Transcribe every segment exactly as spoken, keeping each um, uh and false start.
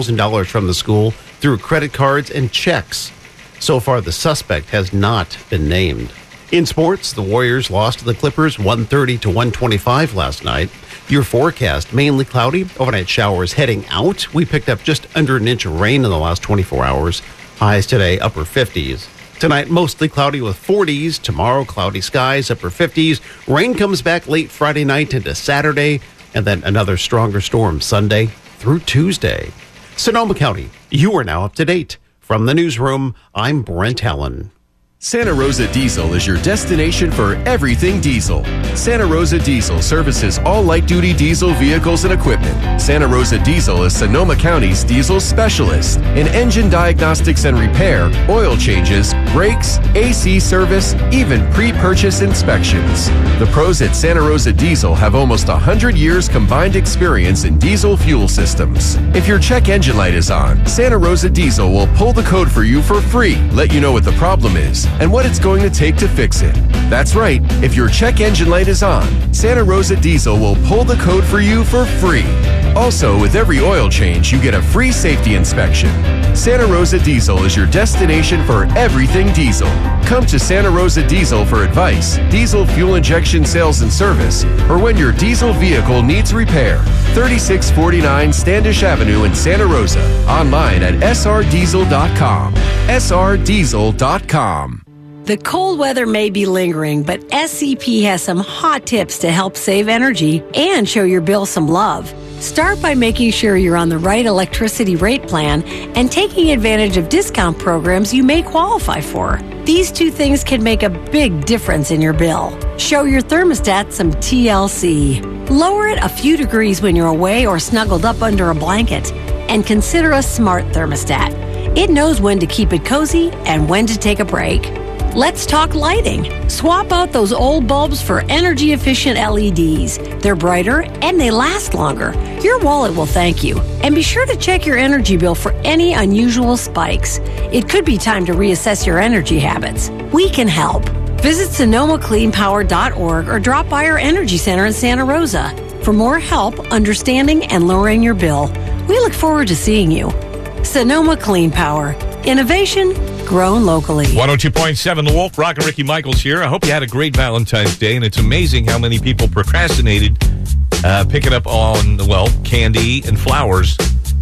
one thousand dollars from the school through credit cards and checks. So far, the suspect has not been named. In sports, the Warriors lost to the Clippers one thirty to one twenty-five last night. Your forecast, mainly cloudy, overnight showers heading out. We picked up just under an inch of rain in the last twenty-four hours. Highs today, upper fifties. Tonight, mostly cloudy with forties. Tomorrow, cloudy skies, upper fifties. Rain comes back late Friday night into Saturday, and then another stronger storm Sunday through Tuesday. Sonoma County, you are now up to date. From the newsroom, I'm Brent Helen. Santa Rosa Diesel is your destination for everything diesel. Santa Rosa Diesel services all light-duty diesel vehicles and equipment. Santa Rosa Diesel is Sonoma County's diesel specialist in engine diagnostics and repair, oil changes, brakes, A C service, even pre-purchase inspections. The pros at Santa Rosa Diesel have almost one hundred years combined experience in diesel fuel systems. If your check engine light is on, Santa Rosa Diesel will pull the code for you for free, let you know what the problem is, and what it's going to take to fix it. That's right, if your check engine light is on, Santa Rosa Diesel will pull the code for you for free. Also, with every oil change, you get a free safety inspection. Santa Rosa Diesel is your destination for everything diesel. Come to Santa Rosa Diesel for advice, diesel fuel injection sales and service, or when your diesel vehicle needs repair. thirty-six forty-nine Standish Avenue in Santa Rosa. Online at s r diesel dot com. s r diesel dot com. The cold weather may be lingering, but S C P has some hot tips to help save energy and show your bill some love. Start by making sure you're on the right electricity rate plan and taking advantage of discount programs you may qualify for. These two things can make a big difference in your bill. Show your thermostat some T L C. Lower it a few degrees when you're away or snuggled up under a blanket. And consider a smart thermostat. It knows when to keep it cozy and when to take a break. Let's talk lighting. Swap out those old bulbs for energy-efficient L E Ds. They're brighter and they last longer. Your wallet will thank you. And be sure to check your energy bill for any unusual spikes. It could be time to reassess your energy habits. We can help. Visit Sonoma Clean Power dot org or drop by our Energy Center in Santa Rosa. For more help, understanding, and lowering your bill, we look forward to seeing you. Sonoma Clean Power. Innovation grown locally. one oh two point seven The Wolf, Rock and Ricky Michaels here. I hope you had a great Valentine's Day, and it's amazing how many people procrastinated uh, picking up on, well, candy and flowers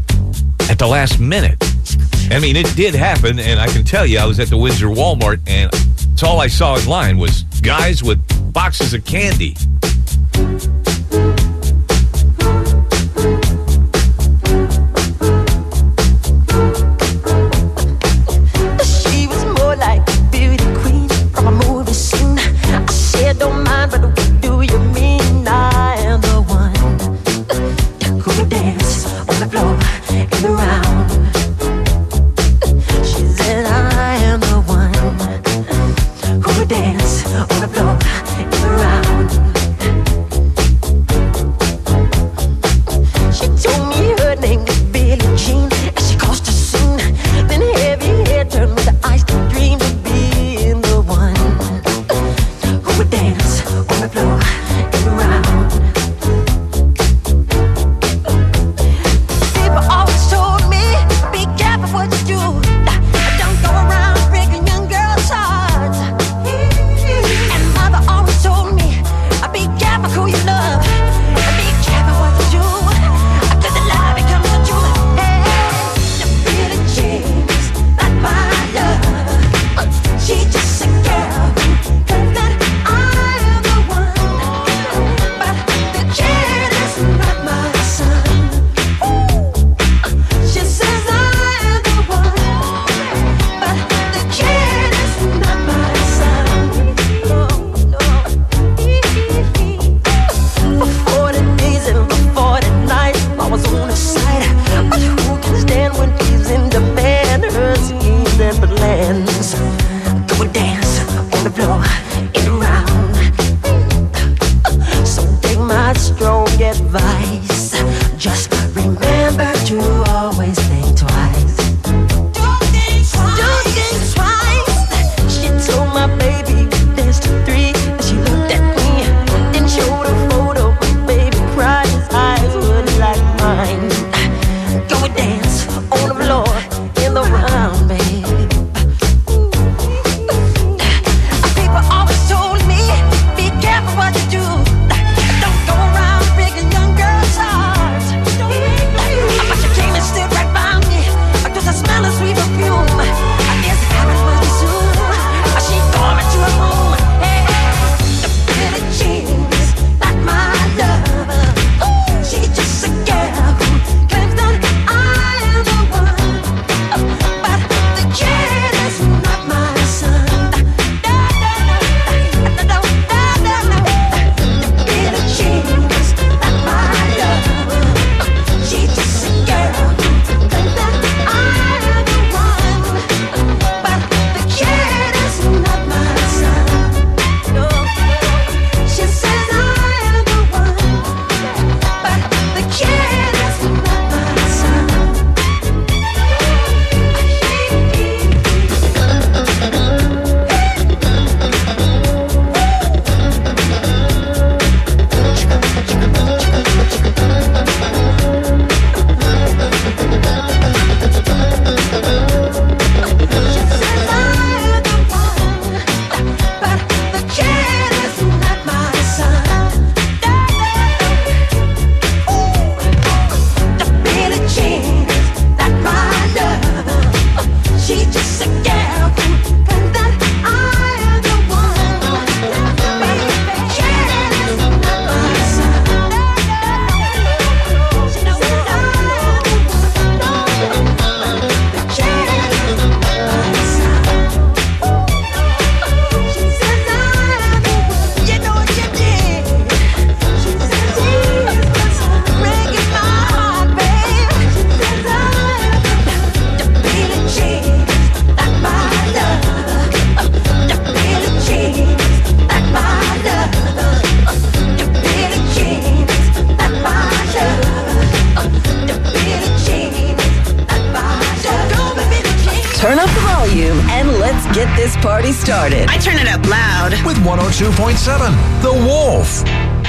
at the last minute. I mean, it did happen, and I can tell you, I was at the Windsor Walmart, and it's all I saw in line was guys with boxes of candy. Don't mind, but what do you mean I am the one who would dance on the floor and around? She said I am the one who would dance on the floor and around. She told me her name was Billie Jean, and she caused a scene. Then heavy hair turned with the ice dream of being the one who would dance on the floor and around. People always told me, be Turn up the volume and let's get this party started. I turn it up loud. With one oh two point seven, The Wolf.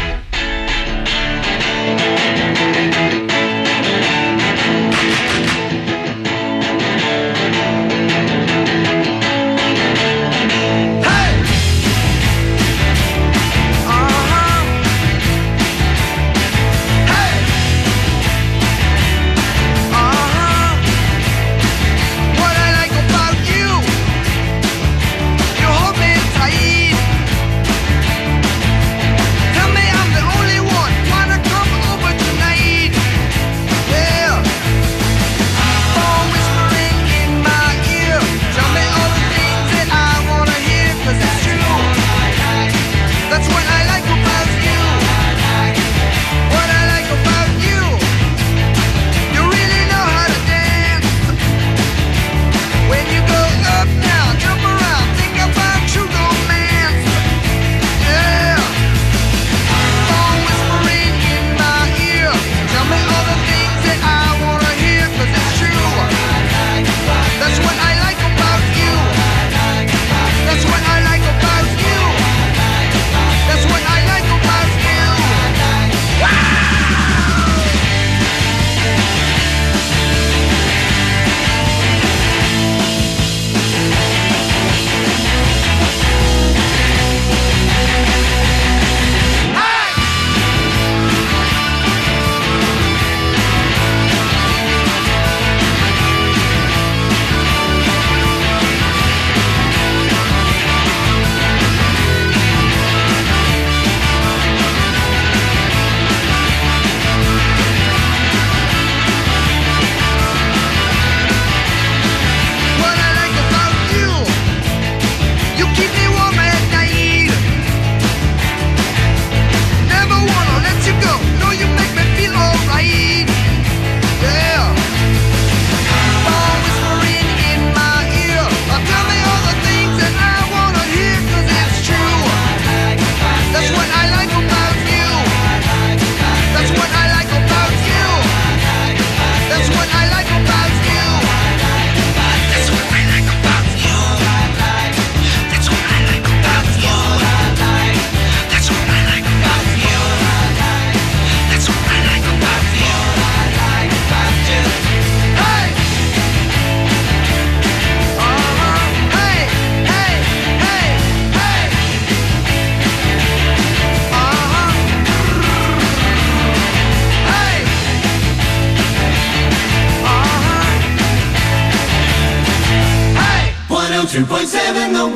two point seven The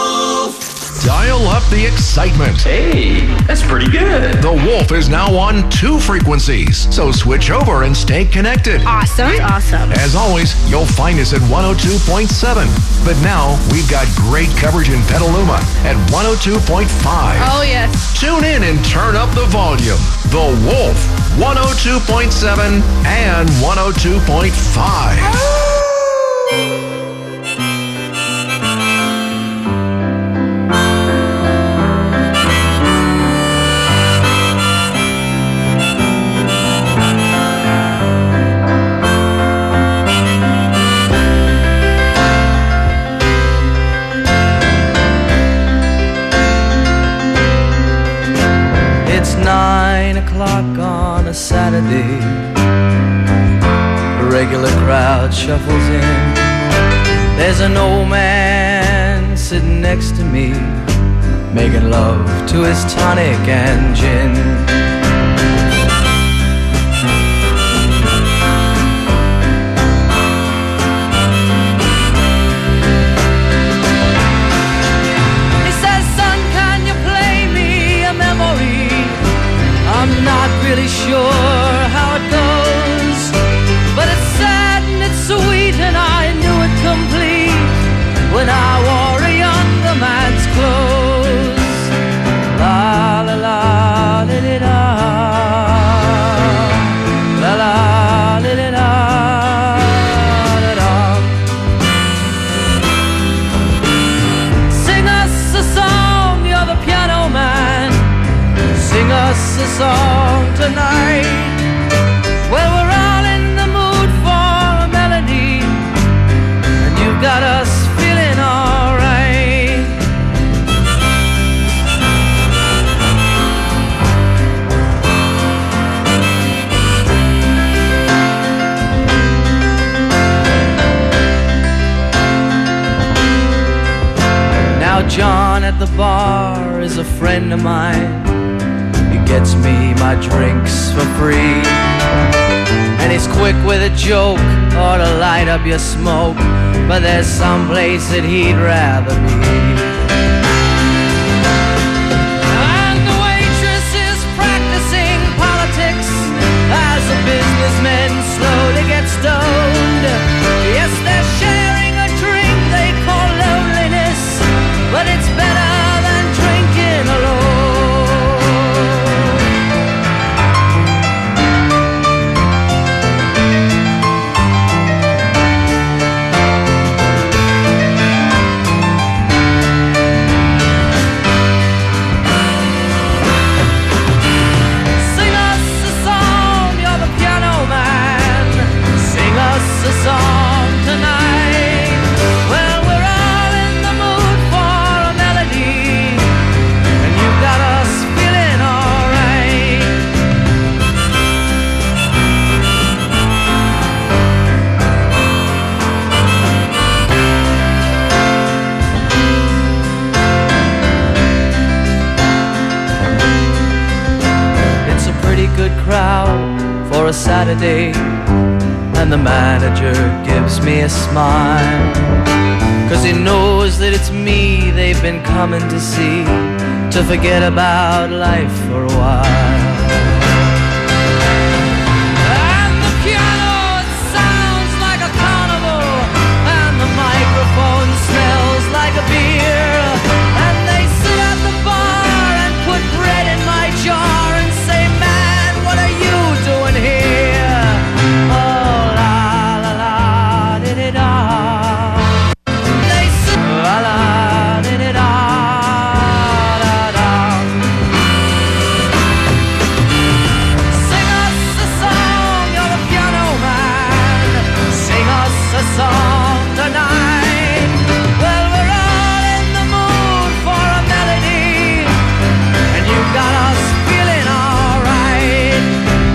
Wolf. Dial up the excitement. Hey, that's pretty good. The Wolf is now on two frequencies, so switch over and stay connected. Awesome. Awesome. As always, you'll find us at one oh two point seven. But now we've got great coverage in Petaluma at one oh two point five. Oh, yes. Tune in and turn up the volume. The Wolf, one oh two point seven and one oh two point five. Nine o'clock on a Saturday, the regular crowd shuffles in. There's an old man sitting next to me, making love to his tonic and gin. I'm not really sure how it goes, but it's sad and it's sweet, and I knew it complete when I wore a younger man's clothes. La la la li li la, la la li li la, la la. Sing us a song, you're the piano man. Sing us a song tonight. Well, we're all in the mood for a melody, and you've got John at the bar is a friend of mine. He gets me my drinks for free. And he's quick with a joke or to light up your smoke, but there's some place that he'd rather be. And the waitress is practicing politics as the businessmen slowly get stoned. Yes, they're sharing a drink they call loneliness, but it's better than drinking alone. For a Saturday, and the manager gives me a smile, 'cause he knows that it's me they've been coming to see, to forget about life for a while. And the piano, it sounds like a carnival, and the microphone smells like a beer, and they sit at the bar and put bread in my jar and say, man, what are you doing here? Oh, la, la, la, di-di-da. They say, la, la, di-di-da, da-da. Sing us a song, you're the piano man. Sing us a song tonight. Well, we're all in the mood for a melody, and you got us feeling all right.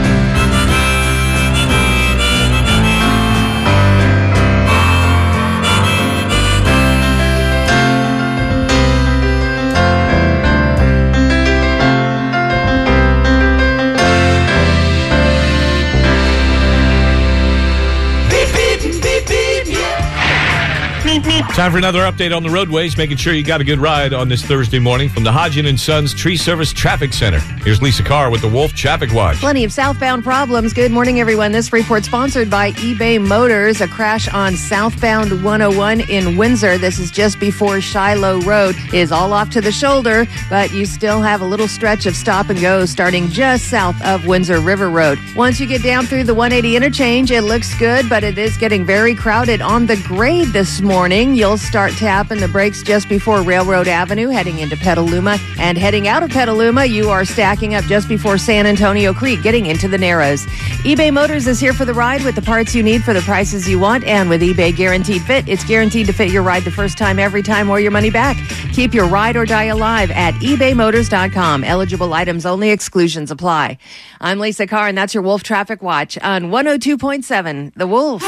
Time for another update on the roadways, making sure you got a good ride on this Thursday morning from the Hodgin and Sons Tree Service Traffic Center. Here's Lisa Carr with the Wolf Traffic Watch. Plenty of southbound problems. Good morning, everyone. This report sponsored by eBay Motors. A crash on southbound one oh one in Windsor. This is just before Shiloh Road. Is all off to the shoulder, but you still have a little stretch of stop and go starting just south of Windsor River Road. Once you get down through the one eighty interchange, it looks good, but it is getting very crowded on the grade this morning. You'll start tapping the brakes just before Railroad Avenue, heading into Petaluma. And heading out of Petaluma, you are stacking up just before San Antonio Creek, getting into the Narrows. eBay Motors is here for the ride with the parts you need for the prices you want. And with eBay Guaranteed Fit, it's guaranteed to fit your ride the first time, every time, or your money back. Keep your ride or die alive at ebay motors dot com. Eligible items only, exclusions apply. I'm Lisa Carr, and that's your Wolf Traffic Watch on one oh two point seven The Wolf.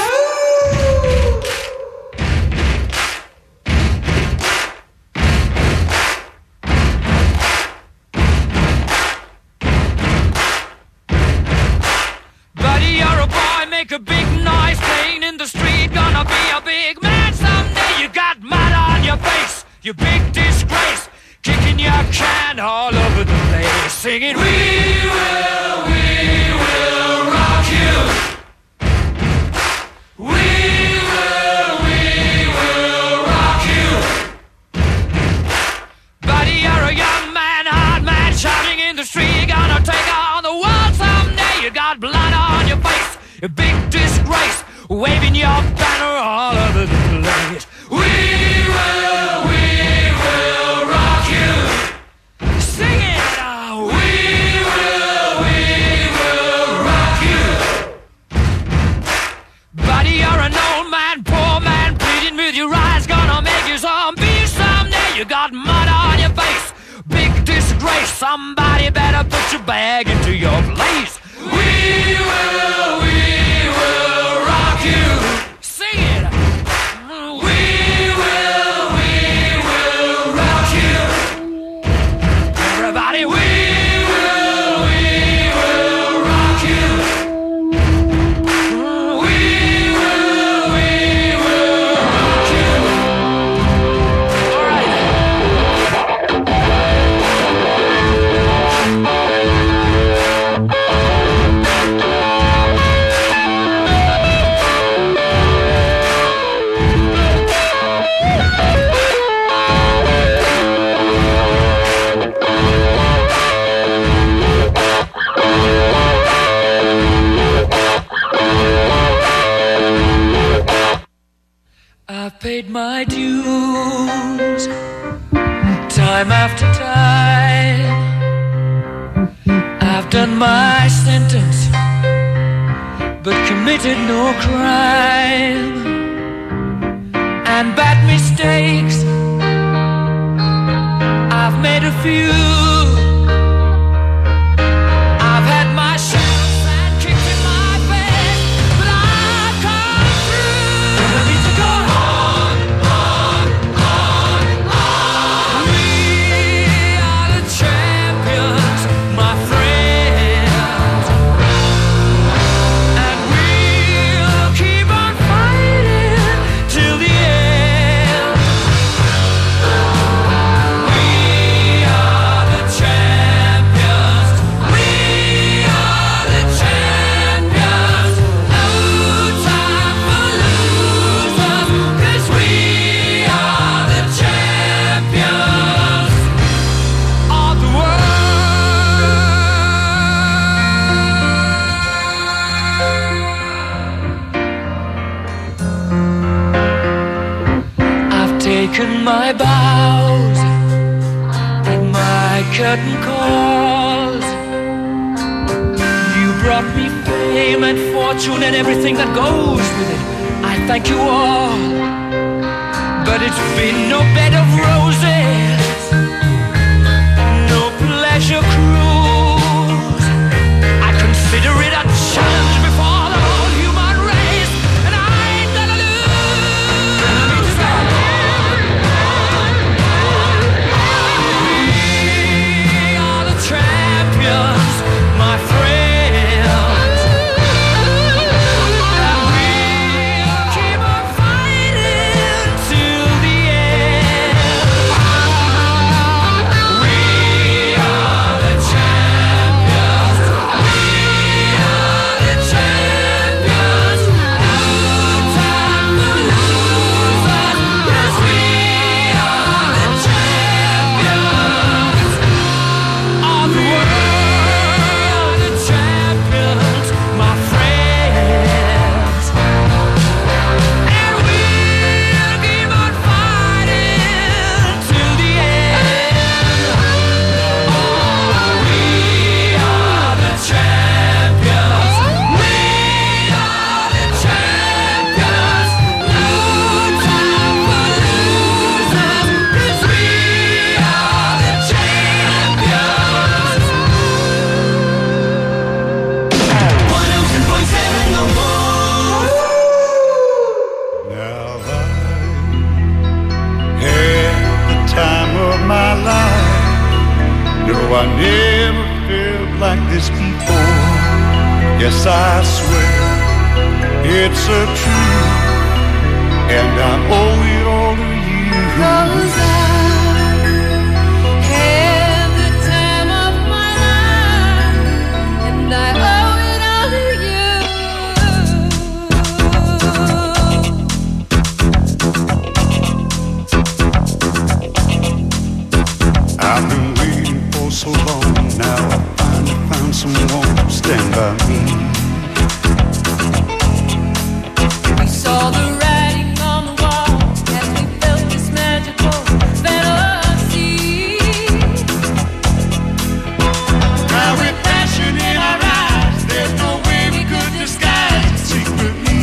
Make a big noise playing in the street. Gonna be a big man someday. You got mud on your face, you big disgrace. Kicking your can all over the place, singing, we will, we will rock you. We will, we will rock you. Buddy, you're a young man, hard man, shouting in the street. Gonna take on the world someday. You got blood on your face, a big disgrace, waving your banner all over the place. We will, we will rock you. Sing it out. We will, we will rock you. Buddy, you're an old man, poor man, pleading with your eyes. Gonna make you zombie someday. You got mud on your face, big disgrace. Somebody better put your bag into your place. We will, we will rock you. Sing it. We will, we will rock you. paid my dues time after time. I've done my sentence, but committed no crime. And bad mistakes, I've made a few. I've had my share of bad kicks in my face, but I've come through. I need to go on, on, on, on. We are the champions, my friends, and we'll keep on fighting till the end. We are the champions. We are the champions. No time for losers, 'cause we are the champions of the world. I've taken my bows in my curtain calls. You brought me fame and fortune and everything that goes with it. I thank you all, but it's been no bed of roses, no pleasure cruise. I consider it a challenge before the whole human race, and I ain't gonna lose. We are the champions, my friends, and we'll keep on fighting till the end. We are the champions. We are the champions. No time for losers, 'cause we are the champions of the world. The champions, my friends, and we'll keep on fighting till the end. Oh, we are the champions. We are the champions. No time for losers, 'cause we are the champions. one oh two point seven The Wolf. Now I had the time of my life. No, I never felt like this before. Yes, I swear it's a truth, and I owe it all to you. Cause I had the time of my life, and I owe it all to you. I've been waiting for so long. Now I finally found someone to stand by me. We saw the writing on the wall as we felt this magical fantasy. Now with passion in our eyes, there's no way we could disguise it secretly.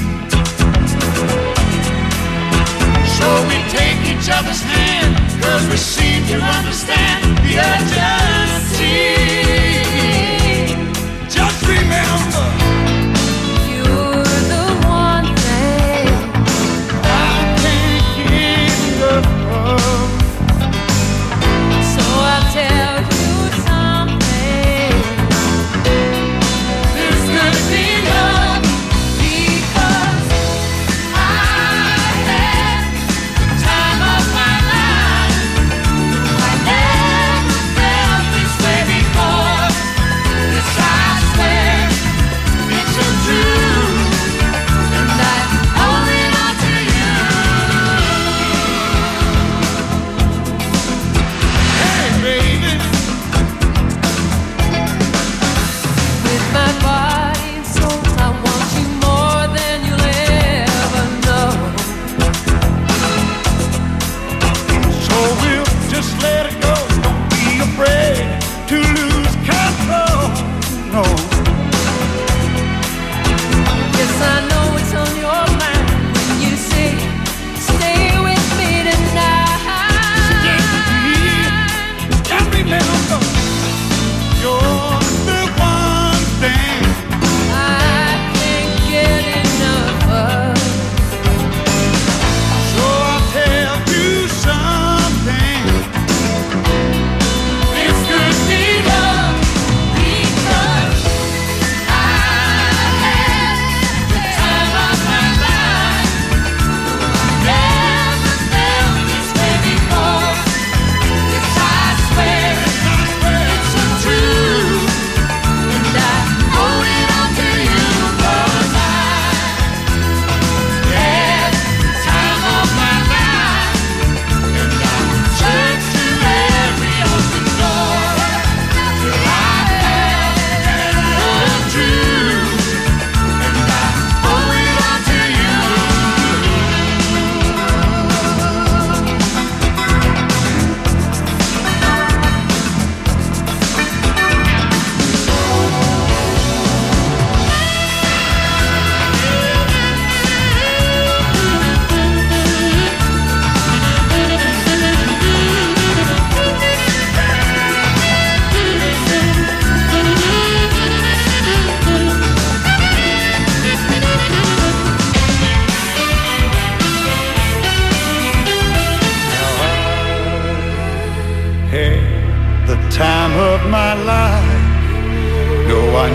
So we take each other's hand, 'cause we seem to understand the urgency. Just remember, You're the one thing I can't get enough of. So I'll tell you something. There's gonna be love because I had the time of my life. I never felt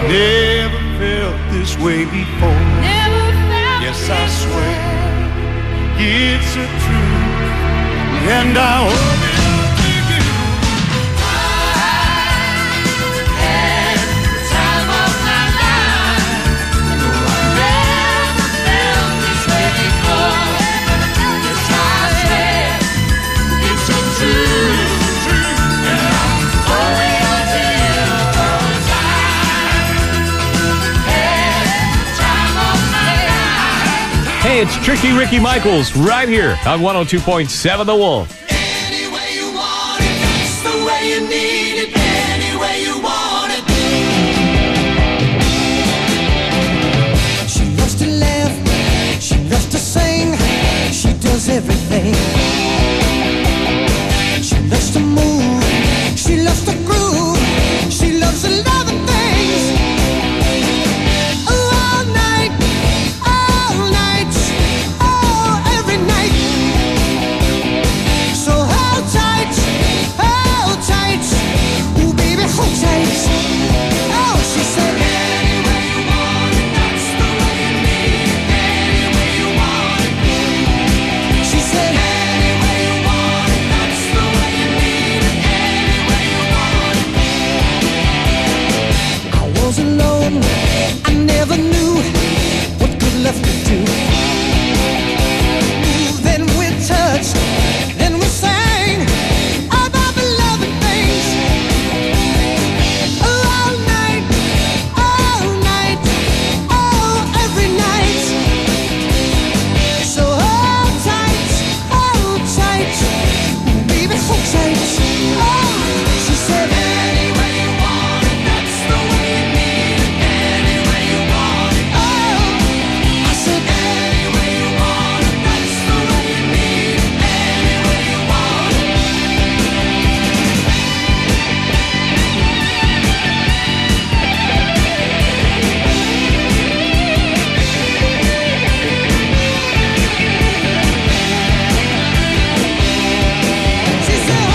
never felt this way before. Yes, I swear it's a truth, and I hope it. Hey, it's Tricky Ricky Michaels right here on one oh two point seven The Wolf. Any way you want it, that's the way you need it. Any way you want it. She loves to laugh, she loves to sing, she does everything. She loves to move, she loves to groove, she loves a lot of things. Oh, all night, all night, oh, every night. So hold tight, hold tight, ooh baby, hold tight. Oh, she said, any way you want it, that's the way you need it. Any way you want it. She said, any way you want it, that's the way you need it. Any way you want it. I was alone, I never knew what good love could do. Then we touched, then we sang about the loving things. All night, all night, oh, every night. So hold tight, hold tight, ooh, baby, hold tight. Oh, she said, any way you want it, that's the way you need it. Any way you want it. Oh, I said, any way you want it, that's the way you need it. Any way you want it. She said,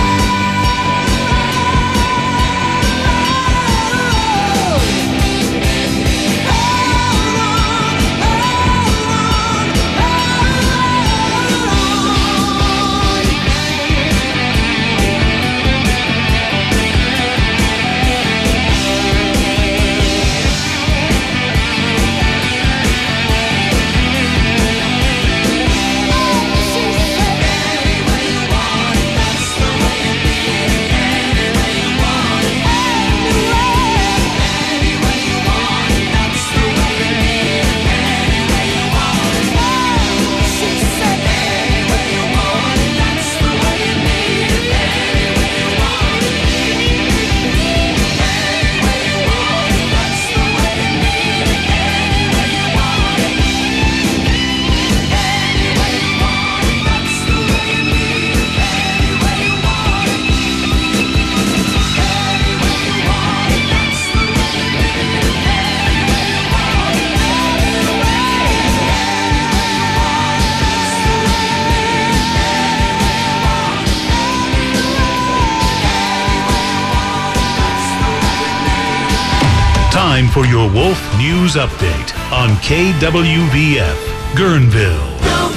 Time for your Wolf News Update on K W V F, Guerneville.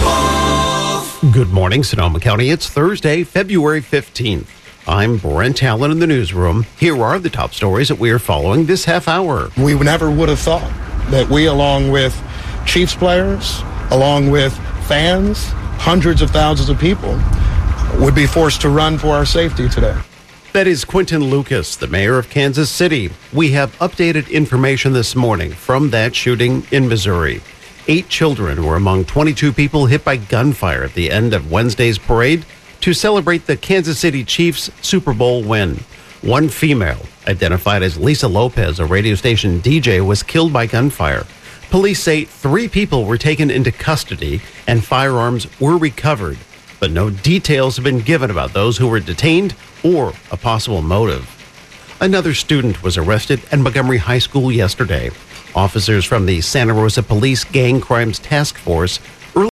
Good morning, Sonoma County. It's Thursday, February fifteenth. I'm Brent Allen in the newsroom. Here are the top stories that we are following this half hour. We never would have thought that we, along with Chiefs players, along with fans, hundreds of thousands of people, would be forced to run for our safety today. That is Quentin Lucas, the mayor of Kansas City. We have updated information this morning from that shooting in Missouri. Eight children were among twenty-two people hit by gunfire at the end of Wednesday's parade to celebrate the Kansas City Chiefs Super Bowl win. One female, identified as Lisa Lopez, a radio station D J, was killed by gunfire. Police say three people were taken into custody and firearms were recovered, but no details have been given about those who were detained or a possible motive. Another student was arrested at Montgomery High School yesterday. Officers from the Santa Rosa Police Gang Crimes Task Force